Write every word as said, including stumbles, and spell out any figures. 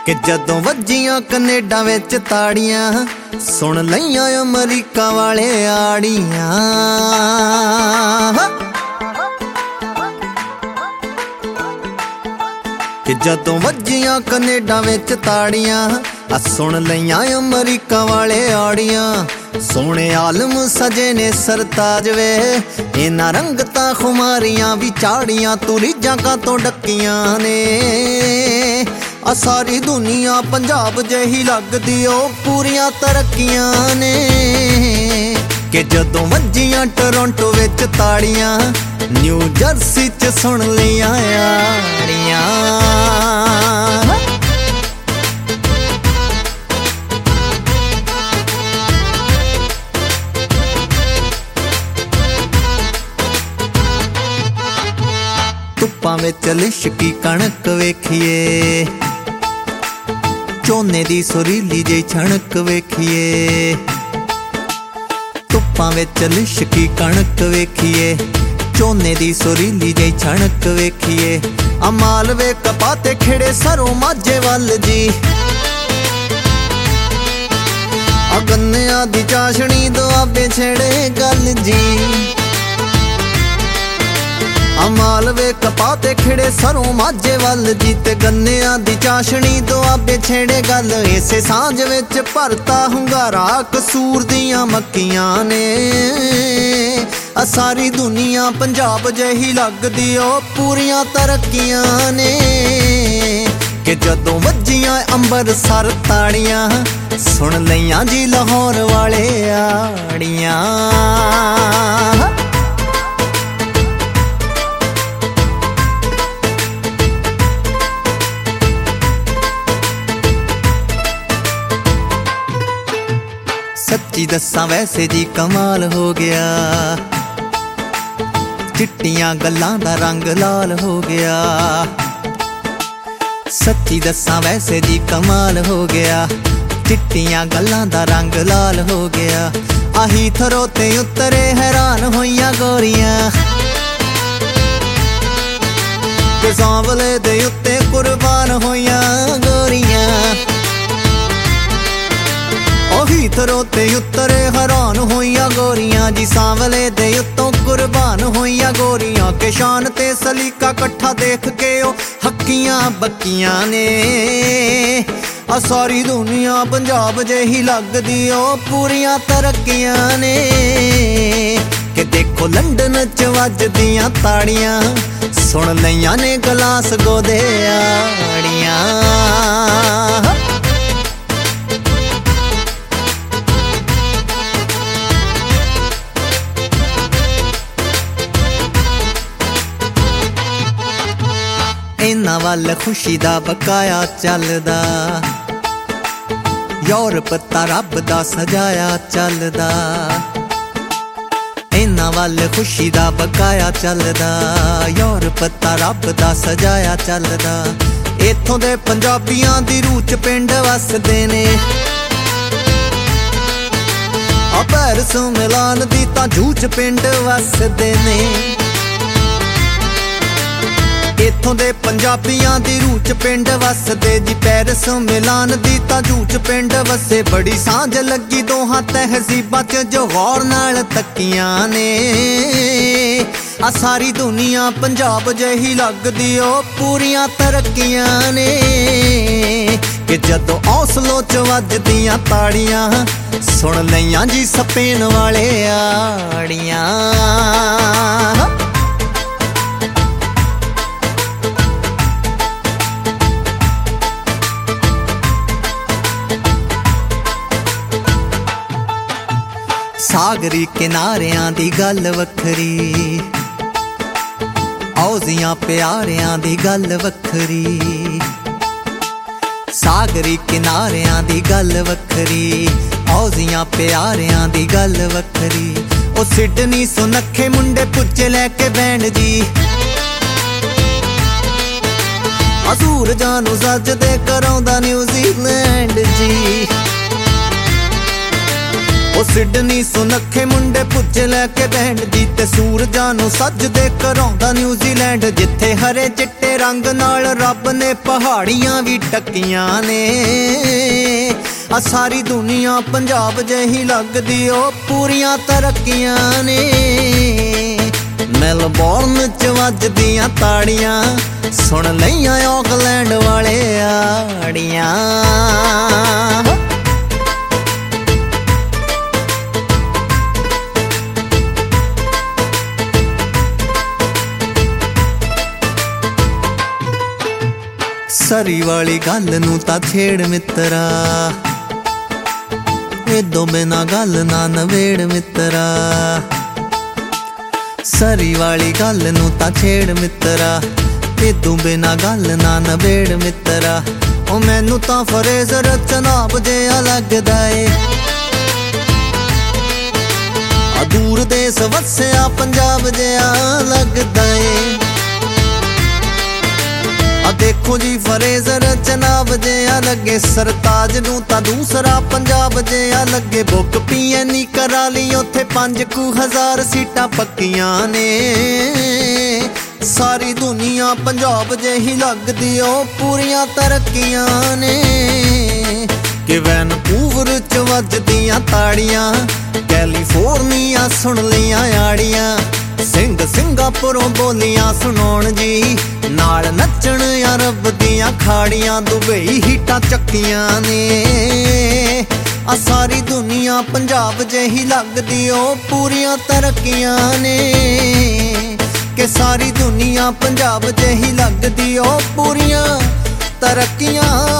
कि जदों वज्जियां कनेडा विच ताड़ियां सुन लईयां अमरीका वाले आड़ियां। कि जदों वज्जियां कनेडा विच ताड़ियां सुन लईयां अमरीका वाले आड़ियां। सोने आलम सजे ने सरताज वे इन्हां रंगतां खुमारियां भी चाड़ियां तू रीझां कातों डक्कियां ने। आ सारी दुनिया पंजाब जही लगदी ओ पूरियां तरक्कियां ने। कि जदों वज्जियां टोरंटो विच ताड़ियां न्यू जर्सी च सुन लियां आड़ियां। धुप्पां विच लिशकी कणक वेखिए झोने दी सुरीली जी छणक वेखिए। धुप्पां विच लिशकी कणक वेखिए झोने दी सुरीली जी छणक वेखिए। आ मालवे कपाते खिड़े सरों माझे वल जी। आ गन्नियां दी चाशनी दुआबे छेड़े गल जी। आ मालवे कपाते खिड़े सरों माझे वल जी ते गन्नियां दी चाशनी दुआबे छेड़े गल। इसे सांझ विच भरता हुंगारा कसूर दियां मक्कियां ने। आ सारी दुनिया पंजाब जही लगदी ओ पूरियां तरक्कियां ने। कि जदों वज्जियां अंबरसर ताड़ियां सुन लईयां जी लाहौर वाले आड़ियां। सच्ची दस्सां वैसे जी कमाल हो गया चिट्टियां गल्लां दा रंग लाल हो गया। सच्ची दस्सां वैसे जी कमाल हो गया चिट्टियां गल्लां दा रंग लाल हो गया। आही थरो ते उतरे हैरान होइयां गोरियां ते सांवले दे उत्ते कुर्बान होइयां गोरियां। ओही थरो ते उतरे हैरान होइयां गोरियां जी सांवले दे उत्तों कुर्बान होइयां गोरियां। के शान ते सलीका कट्ठा देख के ओ हक्कियां बक्कियां ने। आ सारी दुनिया पंजाब जही लगदी ओ पूरियां तरक्कियां ने। कि देखो लंडन च वजदियां ताड़ियां सुन लईयां ने गलास गोदे आड़ियां। इन्हां वल खुशी दा बकाया चलदा यूरोप तां रब दा सजाया चलदा। इन्हां वल खुशी दा बकाया चलदा यूरोप तां रब दा सजाया चलदा। इत्थों दे पंजाबियां दी रूह च पिंड वसदे ने। आ पैरिस मिलान दी तां जूह च पिंड वसदे ने। इत्थों दे पंजाबियां दी रूह च पिंड वसदे जी पैरिस मिलान दी तां जूह च पिंड वसे। बड़ी सांझ लगी दोहां तहजीबां च जो गौर नाल तक्कियां ने। आ सारी दुनिया पंजाब जही लगदी ओ पूरियां तरक्कियां ने। कि जदों औसलों च वजदियां ताड़ियां सुन लईयां जी स्पेन वाले आड़ियां। सागरी किनारियां दी गल वखरी औजियां प्यारियां दी गल वखरी। सागरी किनारियां दी गल वखरी औजियां प्यारियां दी गल वखरी। ओ सिडनी सुनखे मुंडे पुज्जे लैके बैंड जी। असूर जानू सजदे करौंदा न्यूजीलैंड जी। ਉਹ ਸਿਡਨੀ ਸੁਨੱਖੇ ਮੁੰਡੇ ਪੁੱਜੇ ਲੈ ਕੇ ਬੈਂਡ ਦੀ ਤੇ ਸੂਰਜਾਂ ਨੂੰ ਸੱਜਦੇ ਕਰਾਉਂਦਾ ਨਿਊਜ਼ੀਲੈਂਡ, ਜਿੱਥੇ ਹਰੇ ਚਿੱਟੇ ਰੰਗ ਨਾਲ ਰੱਬ ਨੇ ਪਹਾੜੀਆਂ ਵੀ ਟੱਕੀਆਂ ਨੇ। ਆ ਸਾਰੀ ਦੁਨੀਆ ਪੰਜਾਬ ਜਿਹੀ ਲੱਗਦੀ, ਉਹ ਪੂਰੀਆਂ ਤਰੱਕੀਆਂ ਨੇ। ਮੈਲਬੌਰਨ ਚ ਵੱਜਦੀਆਂ ਤਾੜੀਆਂ, ਸੁਣ ਲਈਆਂ ਆਕਲੈਂਡ ਵਾਲੇ ਆੜੀਆਂ। ਸਰੀ ਵਾਲੀ ਗੱਲ ਨੂੰ ਤਾਂ ਛੇੜ ਮਿੱਤਰਾ, ਇਦੋਂ ਬਿਨਾ ਗੱਲ ਨਾ ਨਵੇੜ ਮਿੱਤਰਾ। ਸਰੀ ਵਾਲੀ ਗੱਲ ਨੂੰ ਤਾਂ ਛੇੜ ਮਿੱਤਰਾ, ਇਦੋਂ ਬਿਨਾ ਗੱਲ ਨਾ ਨਵੇੜ ਮਿੱਤਰਾ। ਉਹ ਮੈਨੂੰ ਤਾਂ ਫਰੇਜ਼ਰ ਚਨਾਬ ਜਿਹਾ ਲੱਗਦਾ ਏ, ਆ ਦੂਰ ਦੇਸ ਵਸਿਆ ਪੰਜਾਬ ਜਿਹਾ ਲੱਗਦਾ ਏ। ਆ ਦੇਖੋ ਜੀ ਫਰੇਜ਼ਰ ਚਨਾਬ ਜਿਹਾ ਲੱਗੇ, ਸਰਤਾਜ ਨੂੰ ਤਾਂ ਦੂਸਰਾ ਪੰਜਾਬ ਜਿਹਾ ਲੱਗੇ। ਬੁੱਕ ਪੀ ਐਨ ਈ ਕਰਾ ਲਈ ਉੱਥੇ ਪੰਜ ਕੁ ਹਜ਼ਾਰ ਸੀਟਾਂ ਪੱਕੀਆਂ ਨੇ। ਸਾਰੀ ਦੁਨੀਆ ਪੰਜਾਬ ਜਿਹੀ ਲੱਗਦੀ, ਉਹ ਪੂਰੀਆਂ ਤਰੱਕੀਆਂ ਨੇ। ਕਿ ਵੈਨਕੂਵਰ ਚ ਵੱਜਦੀਆਂ ਤਾੜੀਆਂ, ਕੈਲੀਫੋਰਨੀਆ ਸੁਣ ਲਈਆਂ ਆੜੀਆਂ। ਸਿੰਘ ਸਿੰਗਾਪੁਰੋਂ ਬੋਲੀਆਂ ਸੁਣਾਉਣ ਜੀ, ਨਾਲ ਨੱਚਣ ਅਰਬ ਦੀਆਂ ਖਾੜੀਆਂ। ਦੁਬਈ ਹੀਟਾਂ ਚੱਕੀਆਂ ਨੇ। ਆ ਸਾਰੀ ਦੁਨੀਆ ਪੰਜਾਬ ਜਿਹੀ ਲੱਗਦੀ, ਉਹ ਪੂਰੀਆਂ ਤਰੱਕੀਆਂ ਨੇ। ਕਿ ਸਾਰੀ ਦੁਨੀਆ ਪੰਜਾਬ ਜਿਹੀ ਲੱਗਦੀ, ਉਹ ਪੂਰੀਆਂ ਤਰੱਕੀਆਂ